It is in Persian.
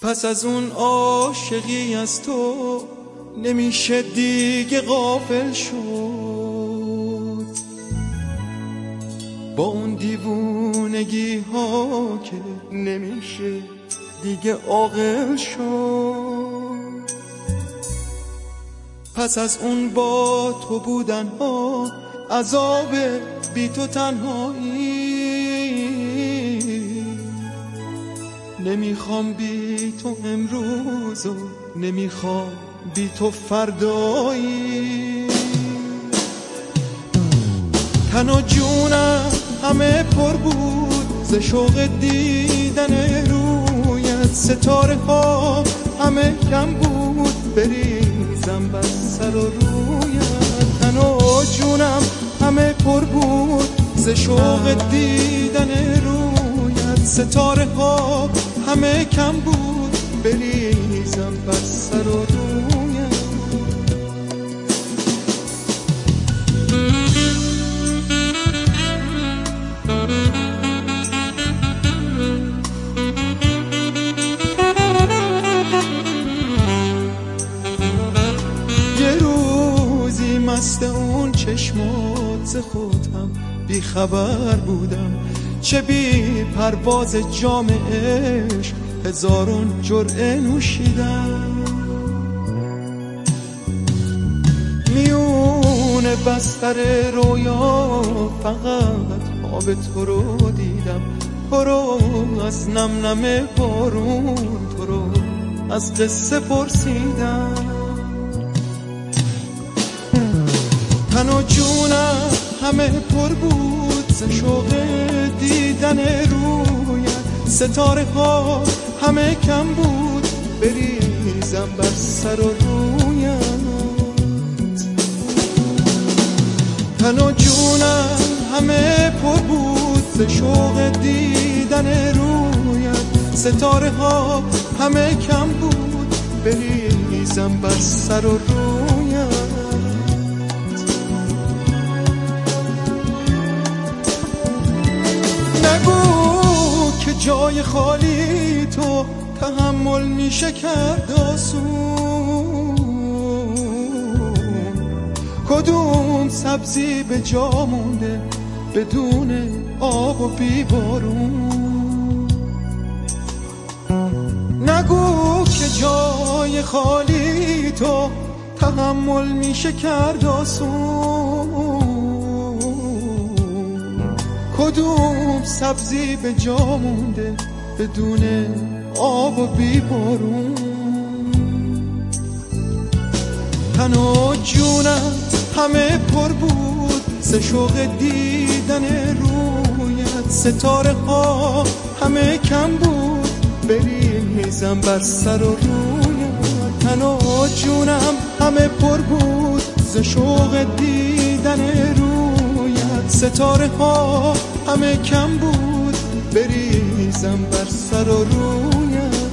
پس از اون عاشقی از تو نمیشه دیگه غافل شد، با اون دیوونگی ها که نمیشه دیگه عاقل شد. پس از اون با تو بودن ها عذاب بی تو تنهایی، نمیخوام بی تو امروز و نمیخوام بی تو فردایی. تن و جونم همه پر بود ز شوق دیدن رویت، ستاره ها همه کم بود بریزم بر سر و رویت. تن و جونم همه پر بود ز شوق دیدن رویت، ستاره ها همه کم بود بریزم بر سر و رویت. یه روزی مست اون چشمات ز خودم بی خبر بودم، چه بی پرواز جام عشق هزارون جرعه نوشیدم. میون بستر رویا فقط خواب تو رو دیدم، تو رو از نم نم بارون، تو رو از قصه پرسیدم. تن و جونم همه پر بود ز شوق دیدن رویت، ستاره ها همه کم بود بریزم بر سر و رویت. تن و جونم همه پر بود ز شوق دیدن رویت، ستاره ها همه کم بود بریزم بر سر و رویت. نگو که جای خالی تو تحمل میشه کرد آسون، کدوم سبزی به جا مونده بدون آب و بی بارون. نگو که جای خالی تو تحمل میشه کرد آسون، کدوم سبزی به جا مونده بدون آب و بی بارون. تن و جونم همه پر بود ز شوق دیدن رویت، ستاره ها همه کم بود بریزم بر سر و رویت. تن و جونم همه پر بود ز شوق دیدن رویت، ستاره ها همه کم بود بریزم بر سر و رویت.